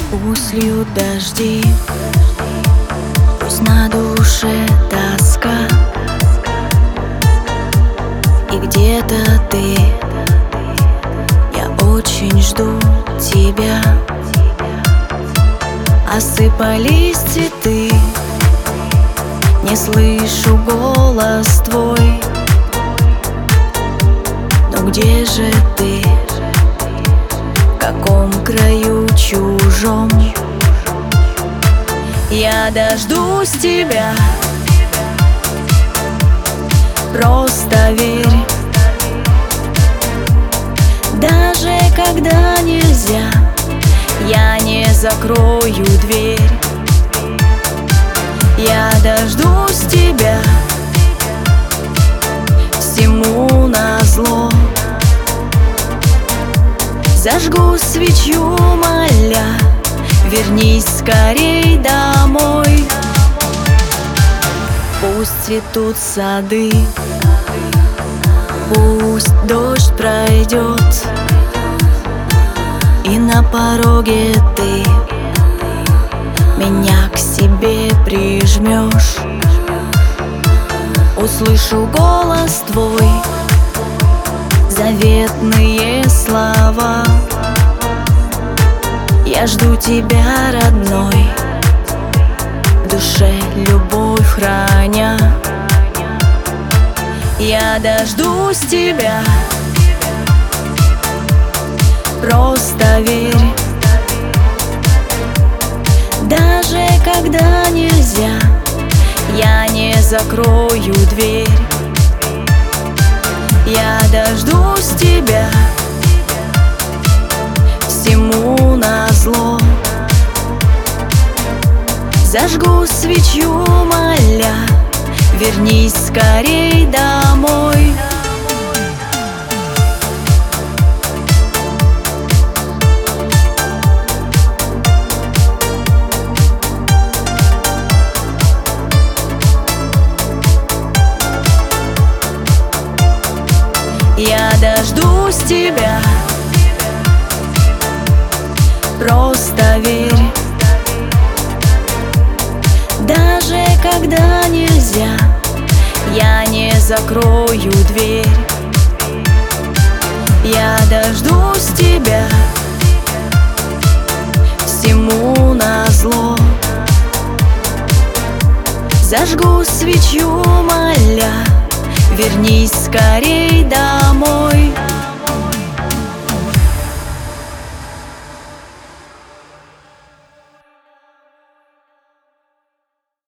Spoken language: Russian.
Пусть льют дожди, пусть на душе тоска, и где-то ты, я очень жду тебя. Осыпались цветы, не слышу голос твой. Но где же ты? В каком краю чужом? Я дождусь тебя, просто верь. Даже когда нельзя, я не закрою дверь. Я дождусь тебя, всему назло. Зажгу свечу, моля, вернись скорей домой. Пусть цветут сады, пусть дождь пройдет, и на пороге ты меня к себе прижмешь. Услышу голос твой, заветные слова. Я жду тебя, родной, в душе любовь храня. Я дождусь тебя, просто верь. Даже когда нельзя, я не закрою дверь. Я дождусь тебя, всему назло. Зажгу свечу, моля, вернись скорей домой. Я дождусь тебя, просто верь. Даже когда нельзя, я не закрою дверь. Я дождусь тебя, всему назло. Зажгу свечу, моля, вернись скорей домой.